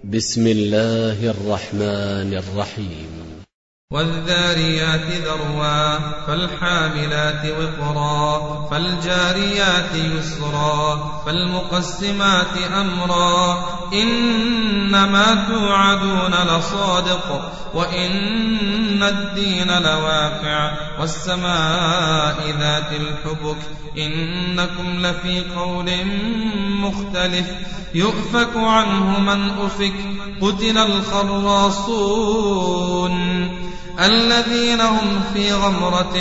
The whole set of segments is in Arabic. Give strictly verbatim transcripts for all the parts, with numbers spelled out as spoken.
بسم الله الرحمن الرحيم والذاريات ذروا فالحاملات وقرا فالجاريات يسرا فالمقسمات أمرا إنما توعدون لصادق وإن الدين لواقع والسماء ذات الحبك إنكم لفي قول مختلف يؤفك عنه من أفك قتل الخراصون الذين هم في غمرة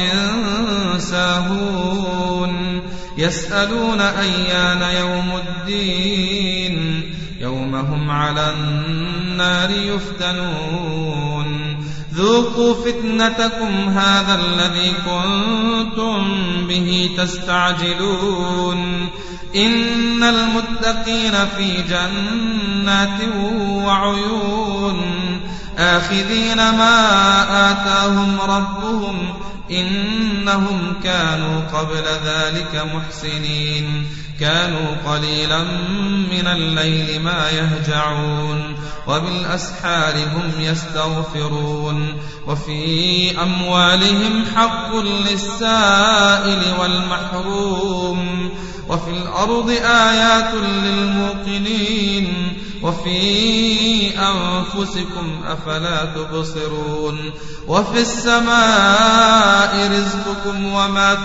ساهون يسألون أيان يوم الدين يوم هم على النار يفتنون ذوقوا فتنتكم هذا الذي كنتم به تستعجلون إن المتقين في جنات وعيون آخذين ما آتاهم ربهم إنهم كانوا قبل ذلك محسنين كانوا قليلا من الليل ما يهجعون وبالأسحار هم يستغفرون وفي أموالهم حق للسائل والمحروم وفي الأرض آيات للموقنين وفي أنفسكم أفلا تبصرون وفي السماء رزقكم وما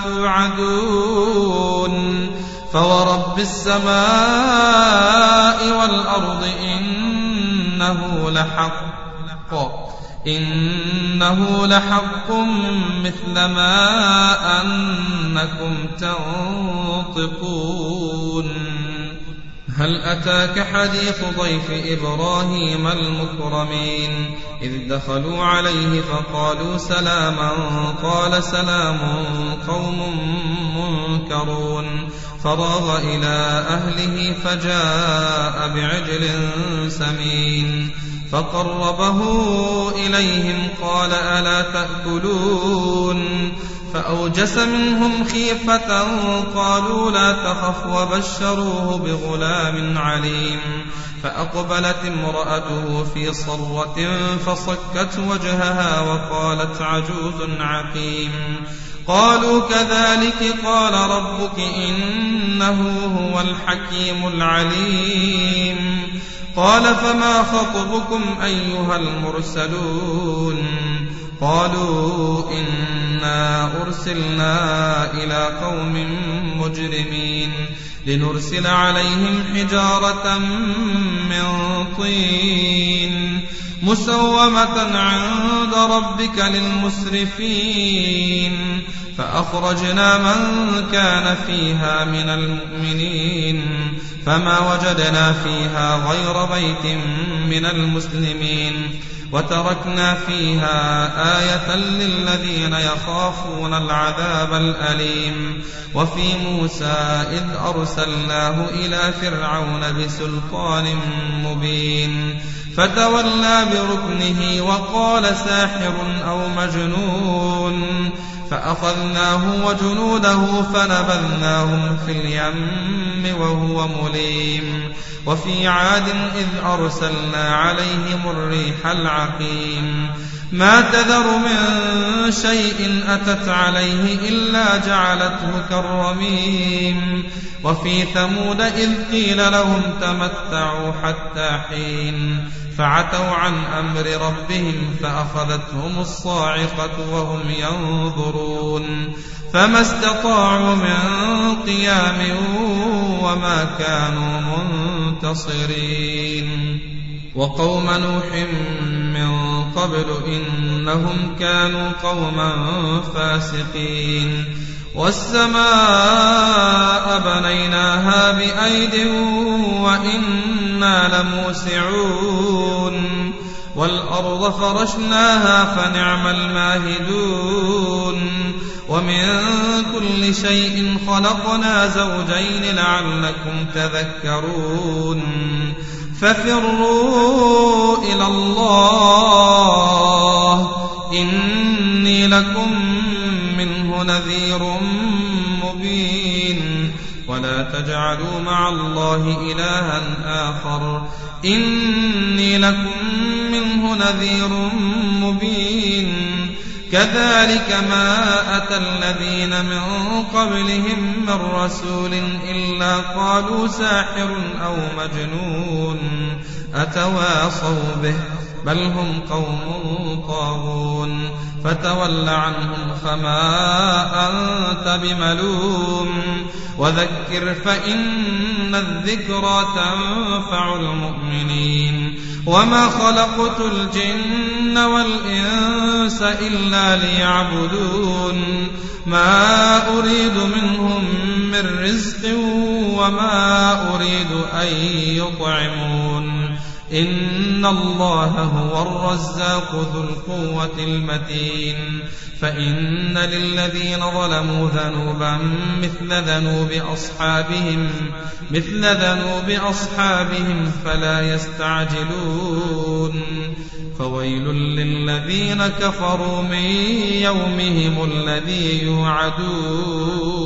توعدون فورب السماء والأرض إنه لحق إنه لحق مثل ما أنكم تنطقون هل أتاك حديث ضيف إبراهيم المكرمين إذ دخلوا عليه فقالوا سلاما قال سلام قوم منكرون فراغ إلى أهله فجاء بعجل سمين فقربه إليهم قال ألا تأكلون فأوجس منهم خيفة قالوا لا تخف وبشروه بغلام عليم فأقبلت امرأته في صرة فصكت وجهها وقالت عجوز عقيم قالوا كذلك قال ربك إنه هو الحكيم العليم قال فما خطبكم أيها المرسلون قالوا إنا أرسلنا إلى قوم مجرمين لنرسل عليهم حجارة من طين مسومة عند ربك للمسرفين فأخرجنا من كان فيها من المؤمنين فما وجدنا فيها غير بيت من المسلمين وتركنا فيها آية للذين يخافون العذاب الأليم وفي موسى إذ أرسلناه إلى فرعون بسلطان مبين فتولى بركنه وقال ساحر أو مجنون فأخذناه وجنوده فنبذناهم في اليم وهو مليم وفي عاد إذ أرسلنا عليهم الريح العقيم ما تذر من شيء أتت عليه إلا جعلته كالرميم وفي ثمود إذ قيل لهم تمتعوا حتى حين فعتوا عن أمر ربهم فأخذتهم الصاعقة وهم ينظرون فما استطاعوا من قيام وما كانوا منتصرين وقوم نوح من قبل إنهم كانوا قوما فاسقين والسماء بنيناها بأيد وإنا لموسعون والأرض فرشناها فنعم الماهدون ومن كل شيء خلقنا زوجين لعلكم تذكرون ففروا إلى الله إني لكم منه نذير مبين ولا لا تجعلوا مع الله إلها آخر إني لكم منه نذير مبين كذلك ما أتى الذين من قبلهم من رسول إلا قالوا ساحر أو مجنون أتواصوا به بل هم قوم طاغون فتول عنهم فما أنت بملوم وذكر فإن الذكرى تنفع المؤمنين وما خلقت الجن والإنس إلا ليعبدون ما أريد منهم من رزق وما أريد أن يطعمون إن الله هو الرزاق ذو القوة المتين فإن للذين ظلموا ذنوبا مثل ذنوب أصحابهم مثل ذنوب أصحابهم فلا يستعجلون فويل للذين كفروا من يومهم الذي يوعدون